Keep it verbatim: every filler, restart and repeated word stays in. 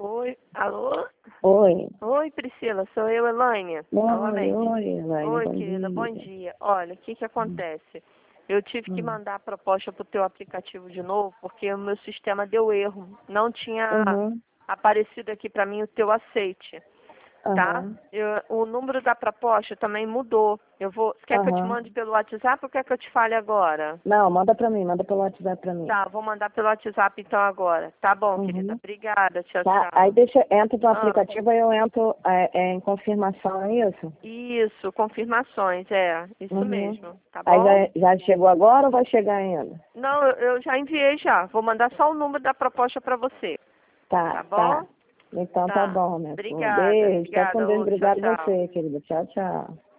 Oi, alô? Oi. Oi, Priscila, sou eu, Elaine. Oi, Novamente. oi, Elaine, Oi, bom querida, dia. bom dia. Olha, o que que acontece? Eu tive que Hum. mandar a proposta para o teu aplicativo de novo, porque o meu sistema deu erro. Não tinha Uhum, aparecido aqui para mim o teu aceite, tá? aham, Eu- o número da proposta também mudou. Eu vou, quer que eu te aham. mande pelo WhatsApp ou quer que eu te fale agora? Não, manda pra mim, manda pelo WhatsApp pra mim. Tá, vou mandar pelo WhatsApp então agora. Tá bom, querida. Uhum. Obrigada. Tchau, Tá, tchau. aí deixa, entra no Ah. aplicativo, aí eu entro é, é, em confirmação, é isso? Isso, confirmações, é, isso Uhum. mesmo, tá Aí bom? já, já chegou agora ou vai chegar ainda? Não, eu, eu já enviei já, vou mandar só o número da proposta para você, Tá, tá bom? tá. Então tá Tá, bom, minha flor. obrigada, Beijo, fica com obrigada, Deus, ô, tchau, obrigado tchau. você, querida. Tchau, tchau.